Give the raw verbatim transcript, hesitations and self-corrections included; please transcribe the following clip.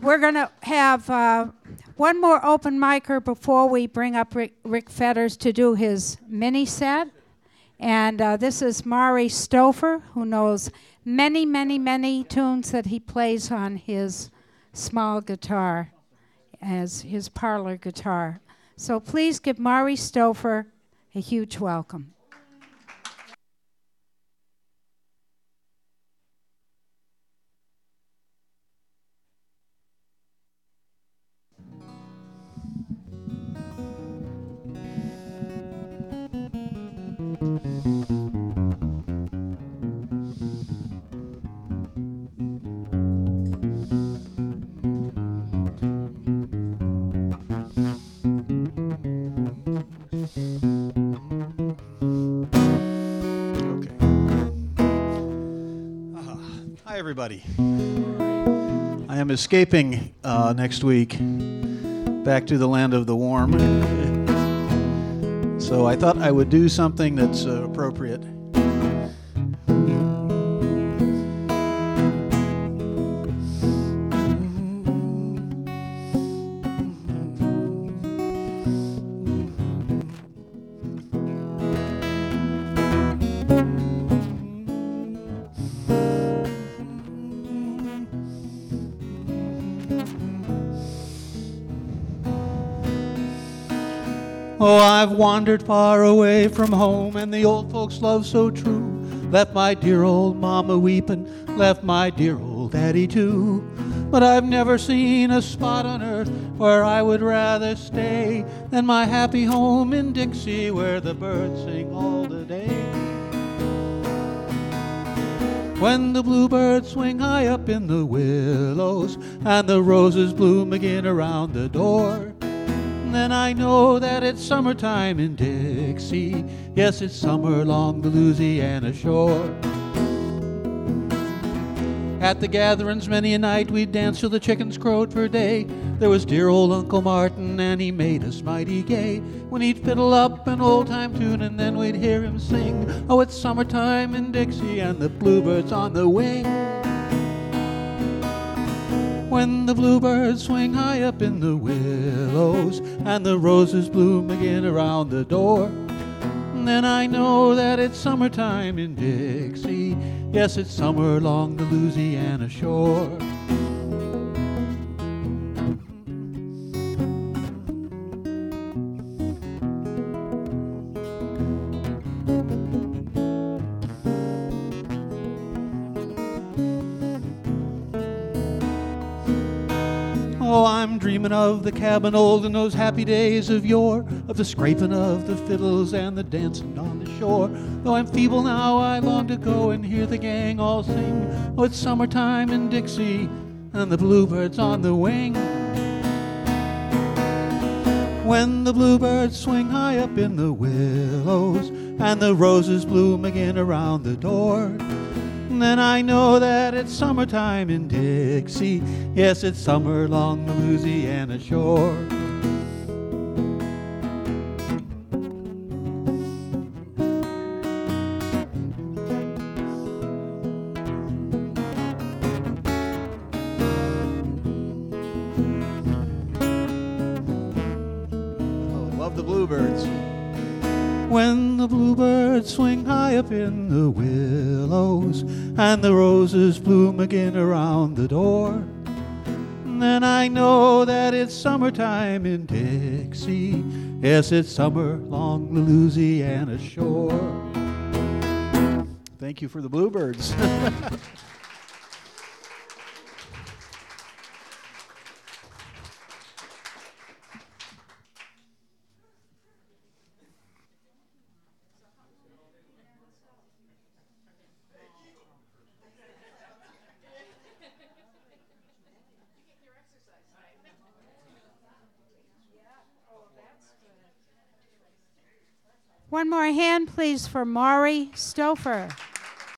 we're going to have uh, one more open micer before we bring up Rick, Rick Fetters to do his mini set. And uh, this is Maury Stouffer, who knows many, many, many tunes that he plays on his small guitar, as his parlor guitar. So please give Maury Stouffer a huge welcome. Everybody. I am escaping uh, next week back to the land of the warm. So I thought I would do something that's uh, appropriate. Oh, I've wandered far away from home, and the old folks' love so true. Left my dear old mama weeping, left my dear old daddy too. But I've never seen a spot on earth where I would rather stay than my happy home in Dixie, where the birds sing all the day. When the bluebirds swing high up in the willows, and the roses bloom again around the door, then I know that it's summertime in Dixie. Yes, it's summer along the Louisiana shore. At the gatherings many a night we'd dance till the chickens crowed for day. There was dear old Uncle Martin, and he made us mighty gay. When he'd fiddle up an old-time tune, and then we'd hear him sing, oh, it's summertime in Dixie, and the bluebirds on the wing. When the bluebirds swing high up in the willows, and the roses bloom again around the door, then I know that it's summertime in Dixie. Yes, it's summer along the Louisiana shore. Oh, I'm dreaming of the cabin old and those happy days of yore, of the scraping of the fiddles and the dancing on the shore. Though I'm feeble now, I long to go and hear the gang all sing, oh, it's summertime in Dixie, and the bluebirds on the wing. When the bluebirds swing high up in the willows, and the roses bloom again around the door, then I know that it's summertime in Dixie. Yes, it's summer along the Louisiana shore. Oh, love the bluebirds. When the bluebirds swing high up in the willows, and the roses bloom again around the door, then I know that it's summertime in Dixie. Yes, it's summer along the Louisiana shore. Thank you for the bluebirds. One more hand, please, for Maury Stouffer.